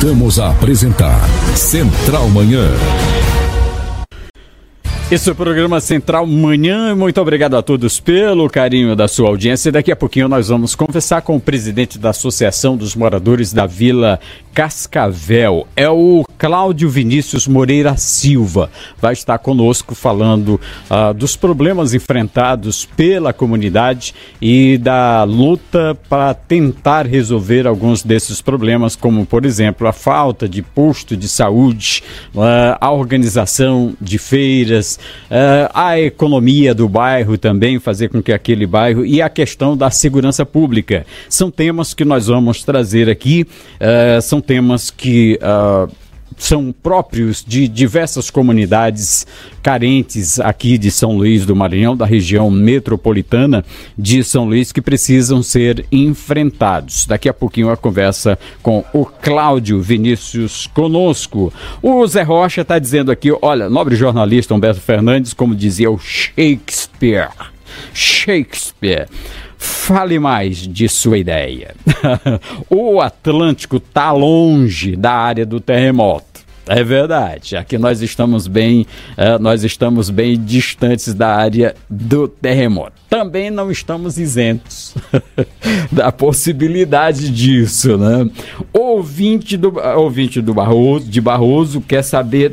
Voltamos a apresentar Central Manhã. Esse é o programa Central Manhã. Muito obrigado a todos pelo carinho da sua audiência. Daqui a pouquinho nós vamos conversar com o presidente da Associação dos Moradores da Vila Cascavel. É o Cláudio Vinícius Moreira Silva. Vai estar conosco falando dos problemas enfrentados pela comunidade e da luta para tentar resolver alguns desses problemas, como, por exemplo, a falta de posto de saúde, a organização de feiras, a economia do bairro também, fazer com que aquele bairro, e a questão da segurança pública. São temas que nós vamos trazer aqui, são temas que são próprios de diversas comunidades carentes aqui de São Luís do Maranhão, da região metropolitana de São Luís, que precisam ser enfrentados. Daqui a pouquinho a conversa com o Cláudio Vinícius conosco. O Zé Rocha está dizendo aqui, olha, nobre jornalista Humberto Fernandes, como dizia o Shakespeare, fale mais de sua ideia. O Atlântico está longe da área do terremoto. É verdade, aqui nós estamos bem distantes da área do terremoto. Também não estamos isentos da possibilidade disso, né? Ouvinte de Barroso quer saber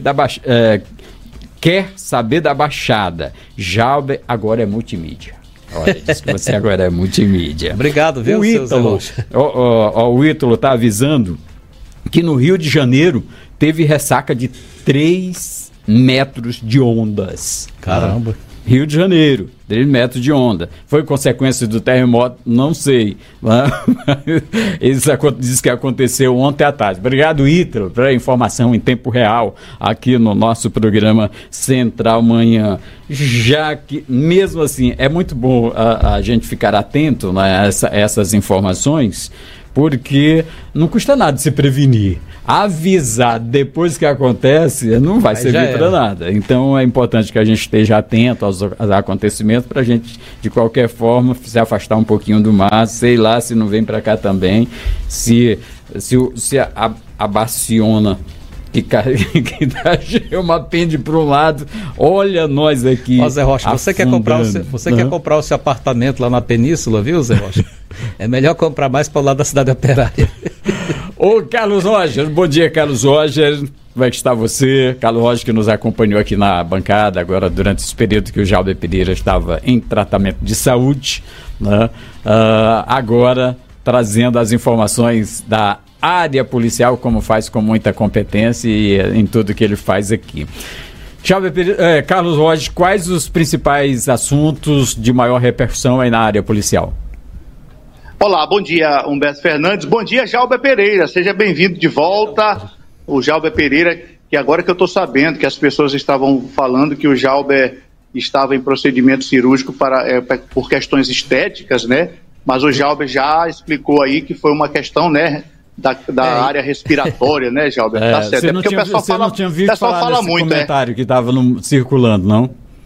da Baixada. Jalber agora é multimídia. Olha, diz que você agora é multimídia. Obrigado, viu, seu Zé Rocha? O Ítalo está avisando que no Rio de Janeiro teve ressaca de 3 metros de ondas. Caramba. Rio de Janeiro, 3 metros de onda. Foi consequência do terremoto? Não sei. Isso diz que aconteceu ontem à tarde. Obrigado, Ítalo, pela informação em tempo real aqui no nosso programa Central Manhã. Já que, mesmo assim, é muito bom a gente ficar atento, né, a essas informações, porque não custa nada se prevenir. Avisar depois que acontece não vai servir para nada. Então é importante que a gente esteja atento aos acontecimentos para a gente, de qualquer forma, se afastar um pouquinho do mar. Sei lá se não vem para cá também. Se a Baciona que dá uma pende para um lado, olha nós aqui. Ó, Zé Rocha, você quer comprar o seu apartamento lá na Península, viu, Zé Rocha? É melhor comprar mais para o lado da cidade operária. Ô, Carlos Roger, bom dia, Carlos Roger. Como é que está você? Carlos Roger, que nos acompanhou aqui na bancada agora durante esse período que o Jalber Pereira estava em tratamento de saúde, né? Agora trazendo as informações da área policial, como faz com muita competência e em tudo que ele faz aqui. Carlos Roger, quais os principais assuntos de maior repercussão aí na área policial? Olá, bom dia, Humberto Fernandes. Bom dia, Jalber Pereira. Seja bem-vindo de volta. O Jalber Pereira, que agora que eu estou sabendo que as pessoas estavam falando que o Jalber estava em procedimento cirúrgico por questões estéticas, né? Mas o Jalber já explicou aí que foi uma questão, né, da área respiratória, né, Jalber? Tá certo. Você não tinha visto falar nesse muito, comentário que estava circulando, não?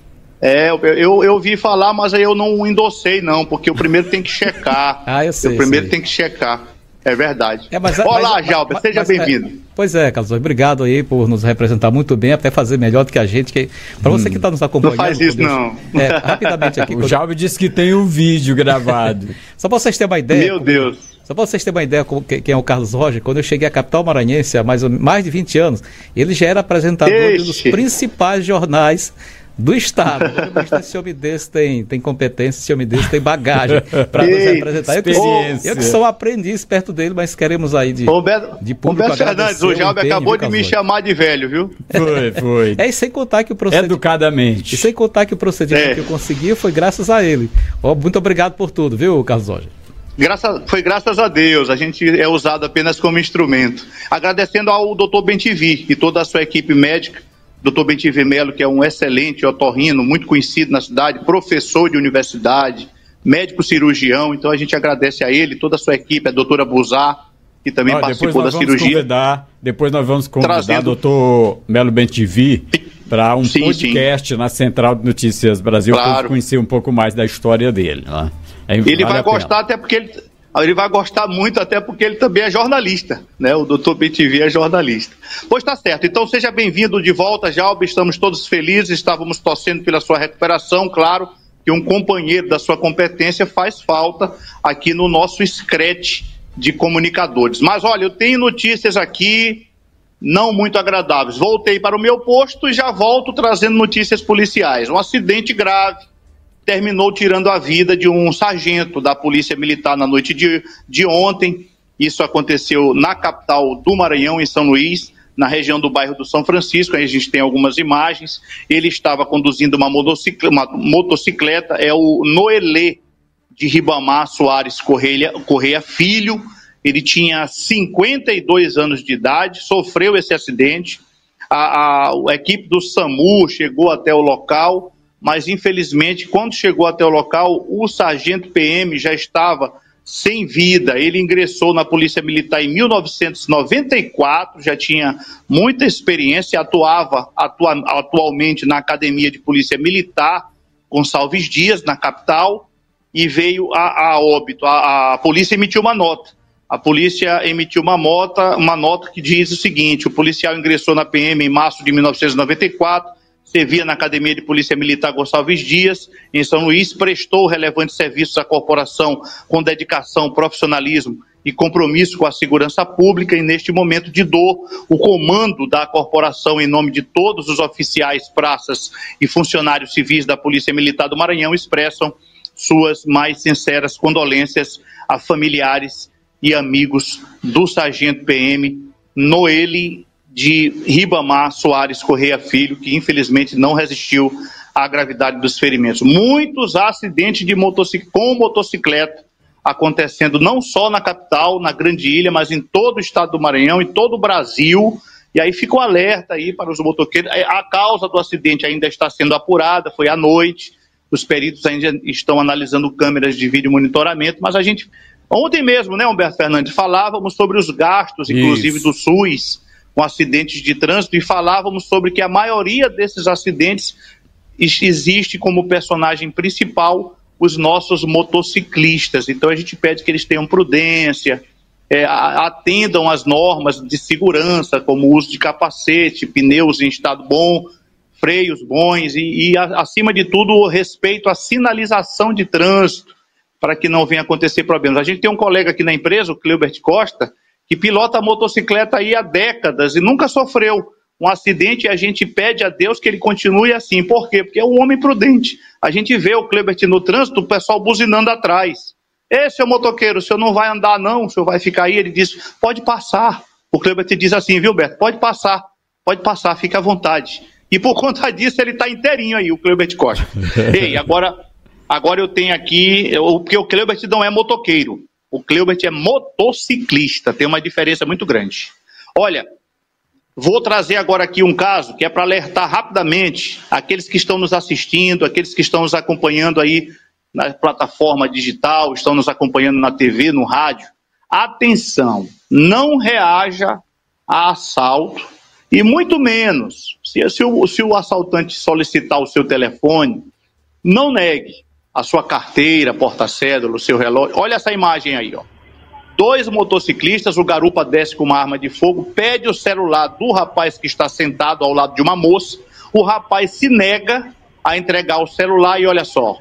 Eu ouvi falar, mas aí eu não endossei, não, porque o primeiro tem que checar. Eu sei. O primeiro tem que checar. É verdade. Olá, Jalber, seja bem-vindo. Pois é, Carlos, obrigado aí por nos representar muito bem, até fazer melhor do que a gente. Para você que está nos acompanhando. Não faz isso, não. Rapidamente aqui. O Jalber disse que tem um vídeo gravado. Só para vocês terem uma ideia. Meu Deus. Só para vocês terem uma ideia quem é o Carlos Roger, quando eu cheguei à capital maranhense há mais de 20 anos, ele já era apresentador dos principais jornais do Estado. Esse homem desse tem competência, esse homem desse tem bagagem para nos representar. Eu que sou um aprendiz perto dele, mas queremos aí de público. Humberto Fernandes, o Jalber acabou de me chamar de velho, viu? Foi. E sem contar que o procedimento... Educadamente. E sem contar que o procedimento que eu consegui foi graças a ele. Muito obrigado por tudo, viu, Carlos Roger? Foi graças a Deus, a gente é usado apenas como instrumento. Agradecendo ao Dr. Bentivi e toda a sua equipe médica, Dr. Bentivi Melo, que é um excelente otorrino, muito conhecido na cidade, professor de universidade, médico cirurgião, então a gente agradece a ele, toda a sua equipe, a doutora Buzar, que também participou da cirurgia. Depois nós vamos convidar o Dr. Melo Bentivi para um podcast na Central de Notícias Brasil, para conhecer um pouco mais da história dele. Ele vai gostar, até porque Ele vai gostar muito, até porque ele também é jornalista, né? O doutor BTV é jornalista. Pois tá certo. Então seja bem-vindo de volta, Jalbe. Estamos todos felizes, estávamos torcendo pela sua recuperação. Claro que um companheiro da sua competência faz falta aqui no nosso scratch de comunicadores. Mas olha, eu tenho notícias aqui não muito agradáveis. Voltei para o meu posto e já volto trazendo notícias policiais. Um acidente grave terminou tirando a vida de um sargento da Polícia Militar na noite de ontem. Isso aconteceu na capital do Maranhão, em São Luís, na região do bairro do São Francisco. Aí a gente tem algumas imagens. Ele estava conduzindo uma motocicleta, é o Noelê de Ribamar Soares Correia Filho. Ele tinha 52 anos de idade, sofreu esse acidente. A equipe do SAMU chegou até o local, mas infelizmente, quando chegou até o local, o sargento PM já estava sem vida. Ele ingressou na Polícia Militar em 1994, já tinha muita experiência, atuava atualmente na Academia de Polícia Militar Gonçalves Dias, na capital, e veio a óbito. A polícia emitiu uma nota. A polícia emitiu uma nota que diz o seguinte: o policial ingressou na PM em março de 1994, servia na Academia de Polícia Militar Gonçalves Dias, em São Luís, prestou relevantes serviços à corporação com dedicação, profissionalismo e compromisso com a segurança pública, e neste momento de dor, o comando da corporação, em nome de todos os oficiais, praças e funcionários civis da Polícia Militar do Maranhão, expressam suas mais sinceras condolências a familiares e amigos do sargento PM Noelê de Ribamar Soares Correia Filho, que infelizmente não resistiu à gravidade dos ferimentos. Muitos acidentes com motocicleta acontecendo não só na capital, na Grande Ilha, mas em todo o estado do Maranhão, em todo o Brasil. E aí fica o alerta aí para os motoqueiros. A causa do acidente ainda está sendo apurada, foi à noite. Os peritos ainda estão analisando câmeras de vídeo monitoramento, mas a gente... Ontem mesmo, né, Humberto Fernandes, falávamos sobre os gastos, inclusive do SUS, com acidentes de trânsito, e falávamos sobre que a maioria desses acidentes existe como personagem principal os nossos motociclistas. Então a gente pede que eles tenham prudência, atendam às normas de segurança, como o uso de capacete, pneus em estado bom, freios bons e acima de tudo, o respeito à sinalização de trânsito, para que não venha acontecer problemas. A gente tem um colega aqui na empresa, o Cleubert Costa, que pilota a motocicleta aí há décadas e nunca sofreu um acidente, e a gente pede a Deus que ele continue assim. Por quê? Porque é um homem prudente. A gente vê o Cleubert no trânsito, o pessoal buzinando atrás. Seu motoqueiro, o senhor não vai andar não, o senhor vai ficar aí? Ele diz, pode passar. O Cleubert diz assim, viu, Beto? Pode passar, fica à vontade. E por conta disso ele está inteirinho aí, o Cleubert Costa. Agora eu tenho aqui, porque o Cleubert não é motoqueiro, o Cleubert é motociclista, tem uma diferença muito grande. Olha, vou trazer agora aqui um caso que é para alertar rapidamente aqueles que estão nos assistindo, aqueles que estão nos acompanhando aí na plataforma digital, estão nos acompanhando na TV, no rádio. Atenção, não reaja a assalto e muito menos, se o assaltante solicitar o seu telefone, não negue a sua carteira, porta-cédula, o seu relógio. Olha essa imagem aí, ó. 2 motociclistas, o garupa desce com uma arma de fogo, pede o celular do rapaz que está sentado ao lado de uma moça. O rapaz se nega a entregar o celular e olha só.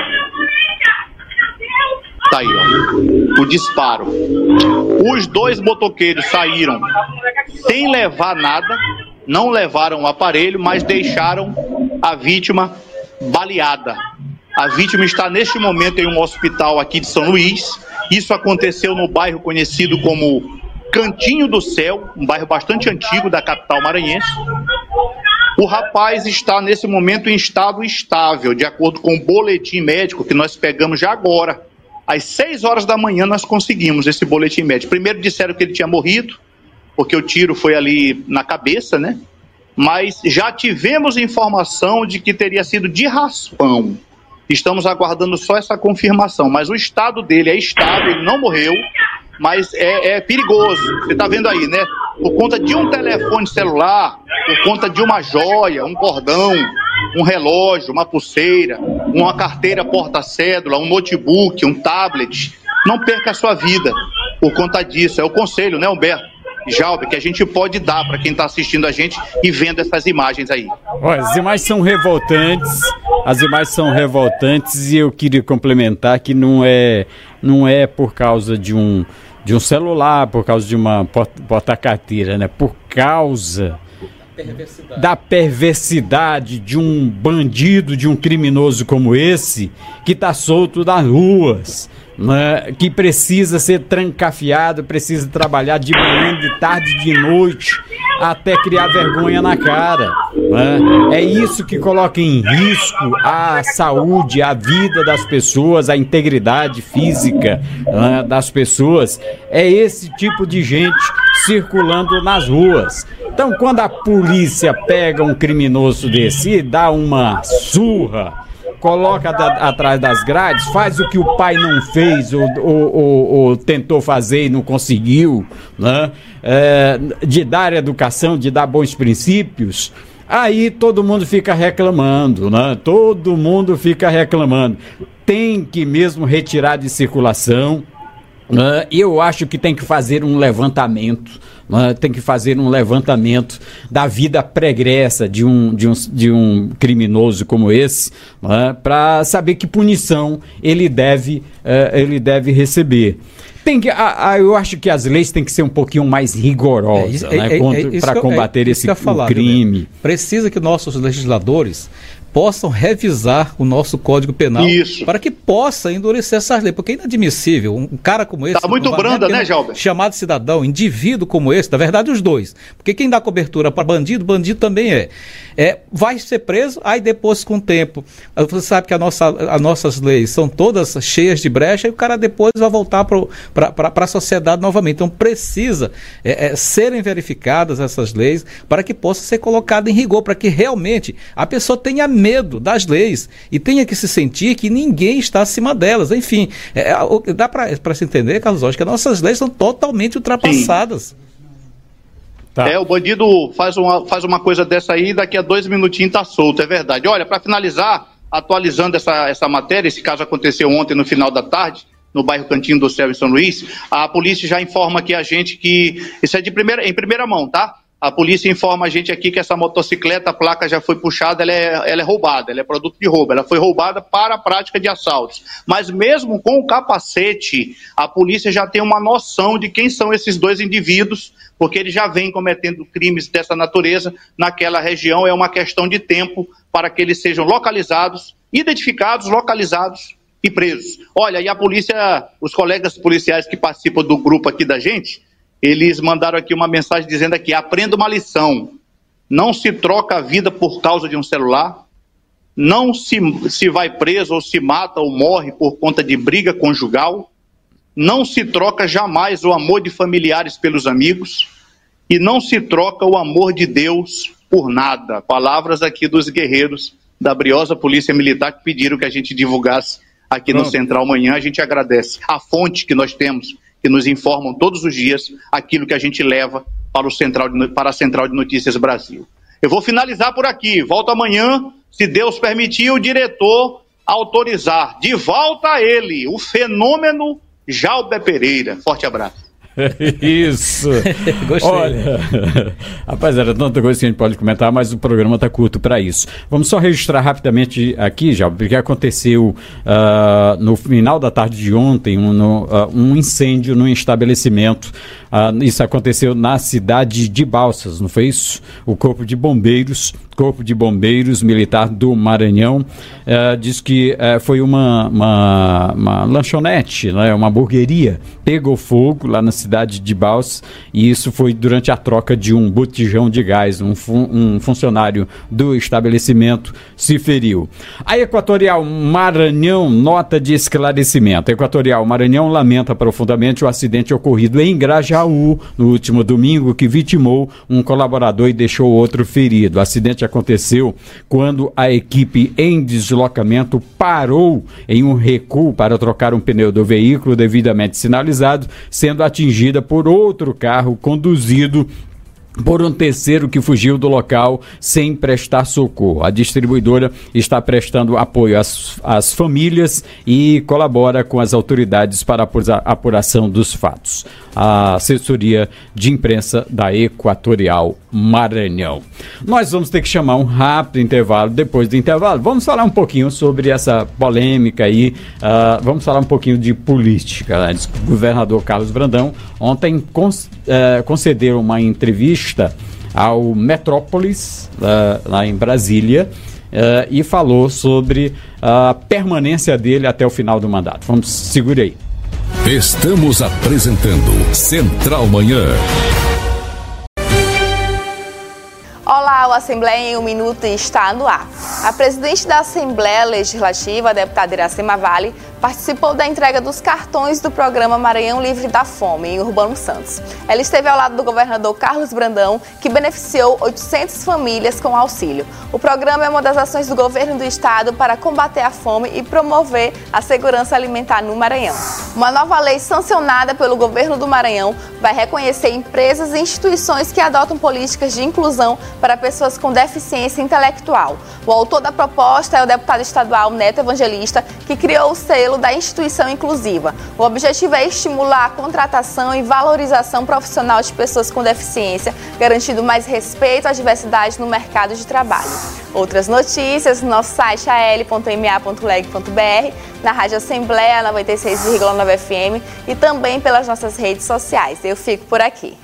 Tá aí, ó. O disparo. Os 2 motoqueiros saíram sem levar nada, não levaram o aparelho, mas deixaram a vítima baleada. A vítima está neste momento em um hospital aqui de São Luís. Isso aconteceu no bairro conhecido como Cantinho do Céu, um bairro bastante antigo da capital maranhense. O rapaz está nesse momento em estado estável, de acordo com o boletim médico que nós pegamos já agora. Às 6 horas da manhã nós conseguimos esse boletim médico. Primeiro disseram que ele tinha morrido, porque o tiro foi ali na cabeça, né? Mas já tivemos informação de que teria sido de raspão. Estamos aguardando só essa confirmação, mas o estado dele é estável, ele não morreu, mas é perigoso. Você está vendo aí, né? Por conta de um telefone celular, por conta de uma joia, um cordão, um relógio, uma pulseira, uma carteira porta-cédula, um notebook, um tablet, não perca a sua vida por conta disso. É o conselho, né, Humberto? Jalber, que a gente pode dar para quem está assistindo a gente e vendo essas imagens aí. Olha, as imagens são revoltantes e eu queria complementar que não é por causa de um celular, por causa de uma porta-carteira, né? Por causa da perversidade de um bandido, de um criminoso como esse, que está solto das ruas, né, que precisa ser trancafiado, precisa trabalhar de manhã, de tarde, de noite, até criar vergonha na cara, né? É isso que coloca em risco a saúde, a vida das pessoas, a integridade física, né, das pessoas. É esse tipo de gente circulando nas ruas. Então, quando a polícia pega um criminoso desse e dá uma surra, coloca atrás das grades, faz o que o pai não fez ou tentou fazer e não conseguiu, né? De dar educação, de dar bons princípios, aí todo mundo fica reclamando, né? Todo mundo fica reclamando. Tem que mesmo retirar de circulação. Eu acho que tem que fazer um levantamento, tem que fazer um levantamento da vida pregressa de um criminoso como esse, para saber que punição ele deve receber. Eu acho que as leis têm que ser um pouquinho mais rigorosas para combater esse crime. Né? Precisa que nossos legisladores possam revisar o nosso Código Penal para que possa endurecer essas leis, porque é inadmissível um cara como esse... Está muito branda, né, Jalber? Chamado cidadão, indivíduo como esse, na verdade os dois, porque quem dá cobertura para bandido também vai ser preso, aí depois com o tempo, você sabe que as nossas leis são todas cheias de brecha e o cara depois vai voltar para a sociedade novamente. Então precisa serem verificadas essas leis para que possa ser colocada em rigor, para que realmente a pessoa tenha medo das leis e tenha que se sentir que ninguém está acima delas. Enfim, dá para se entender, Carlos Jorge, que as nossas leis são totalmente ultrapassadas. Sim. Tá. O bandido faz uma coisa dessa aí e daqui a 2 minutinhos tá solto, é verdade. Olha, para finalizar, atualizando essa matéria, esse caso aconteceu ontem no final da tarde, no bairro Cantinho do Céu, em São Luís. A polícia já informa aqui a gente que... Isso é em primeira mão, tá? A polícia informa a gente aqui que essa motocicleta, a placa já foi puxada, ela é roubada, ela é produto de roubo, ela foi roubada para a prática de assaltos. Mas mesmo com o capacete, a polícia já tem uma noção de quem são esses dois indivíduos, porque eles já vêm cometendo crimes dessa natureza naquela região. É uma questão de tempo para que eles sejam localizados, identificados, localizados e presos. Olha, e a polícia, os colegas policiais que participam do grupo aqui da gente, eles mandaram aqui uma mensagem dizendo aqui: aprenda uma lição, não se troca a vida por causa de um celular, não se vai preso ou se mata ou morre por conta de briga conjugal, não se troca jamais o amor de familiares pelos amigos e não se troca o amor de Deus por nada. Palavras aqui dos guerreiros da briosa Polícia Militar que pediram que a gente divulgasse aqui no Central Manhã. A gente agradece a fonte que nós temos, que nos informam todos os dias aquilo que a gente leva para a Central de Notícias Brasil. Eu vou finalizar por aqui. Volto amanhã, se Deus permitir, o diretor autorizar. De volta a ele, o fenômeno Jalber Pereira. Forte abraço. Isso. Gostei. Olha, rapaz, era tanta coisa que a gente pode comentar, mas o programa está curto para isso. Vamos só registrar rapidamente aqui, já, porque aconteceu no final da tarde de ontem um incêndio num estabelecimento. Isso aconteceu na cidade de Balsas, não foi isso? O Corpo de Bombeiros Militar do Maranhão diz que foi uma lanchonete, né, uma hamburgueria, pegou fogo lá na cidade de Balsas, e isso foi durante a troca de um botijão de gás. Um funcionário do estabelecimento se feriu. A Equatorial Maranhão, nota de esclarecimento. A Equatorial Maranhão lamenta profundamente o acidente ocorrido em Grajaú no último domingo, que vitimou um colaborador e deixou outro ferido. O acidente aconteceu quando a equipe em deslocamento parou em um recuo para trocar um pneu do veículo devidamente sinalizado, sendo atingida por outro carro conduzido por um terceiro que fugiu do local sem prestar socorro. A distribuidora está prestando apoio às famílias e colabora com as autoridades para a apuração dos fatos. A assessoria de imprensa da Equatorial Maranhão. Nós vamos ter que chamar um rápido intervalo. Depois do intervalo, vamos falar um pouquinho sobre essa polêmica aí. Vamos falar um pouquinho de política. O governador Carlos Brandão ontem concedeu uma entrevista ao Metrópolis, lá em Brasília, e falou sobre a permanência dele até o final do mandato. Vamos, segure aí. Estamos apresentando Central Manhã. Olá, o Assembleia em 1 Minuto está no ar. A presidente da Assembleia Legislativa, a deputada Iracema Vale, participou da entrega dos cartões do programa Maranhão Livre da Fome, em Urbano Santos. Ela esteve ao lado do governador Carlos Brandão, que beneficiou 800 famílias com auxílio. O programa é uma das ações do governo do estado para combater a fome e promover a segurança alimentar no Maranhão. Uma nova lei sancionada pelo governo do Maranhão vai reconhecer empresas e instituições que adotam políticas de inclusão para pessoas com deficiência intelectual. O autor da proposta é o deputado estadual Neto Evangelista, que criou o selo da instituição inclusiva. O objetivo é estimular a contratação e valorização profissional de pessoas com deficiência, garantindo mais respeito à diversidade no mercado de trabalho. Outras notícias no nosso site al.ma.leg.br, na Rádio Assembleia 96,9 FM e também pelas nossas redes sociais. Eu fico por aqui.